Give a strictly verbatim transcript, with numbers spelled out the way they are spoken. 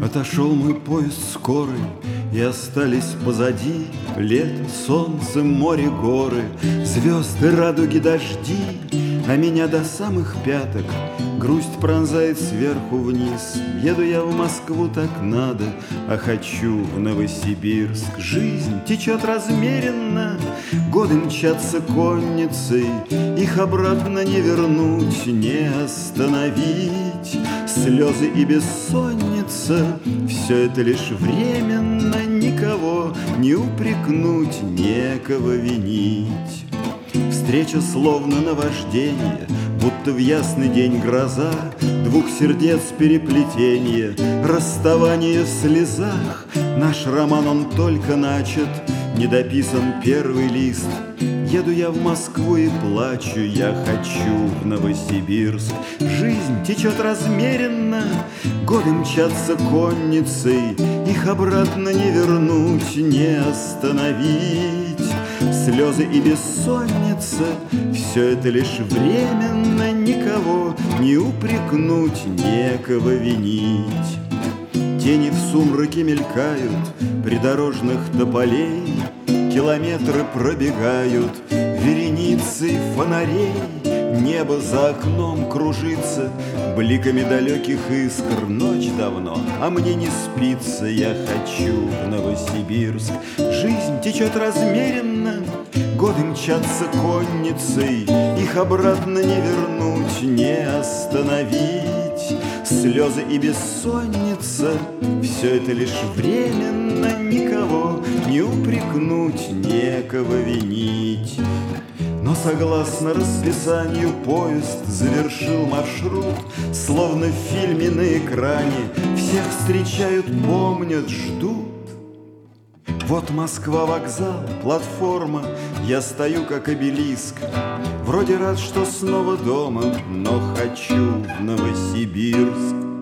Отошел мой поезд скорый, и остались позади лето, солнце, море, горы, звезды, радуги, дожди. А меня до самых пяток грусть пронзает сверху вниз. Еду я в Москву, так надо, а хочу в Новосибирск. Жизнь течет размеренно, годы мчатся конницей, их обратно не вернуть, не остановить. Слезы и бессонница — все это лишь временно, никого не упрекнуть, некого винить. Встреча словно наваждение, будто в ясный день гроза, двух сердец переплетение, расставание в слезах. Наш роман, он только начат, не дописан первый лист. Еду я в Москву и плачу, я хочу в Новосибирск. Жизнь течет размеренно, годы мчатся конницей, их обратно не вернуть, не остановить. Слезы и бессонница — все это лишь временно, никого не упрекнуть, некого винить. Тени в сумраке мелькают придорожных тополей, километры пробегают вереницей фонарей. Небо за окном кружится бликами далеких искр. Ночь давно, а мне не спится, я хочу в Новосибирск. Жизнь течет размеренно, годы мчатся конницей, их обратно не вернуть, не остановить. Слезы и бессонница — все это лишь временно, никого не упрекнуть, некого винить. Но согласно расписанию поезд завершил маршрут, словно в фильме на экране всех встречают, помнят, ждут. Вот Москва, вокзал, платформа, я стою как обелиск. Вроде рад, что снова дома, но хочу в Новосибирск.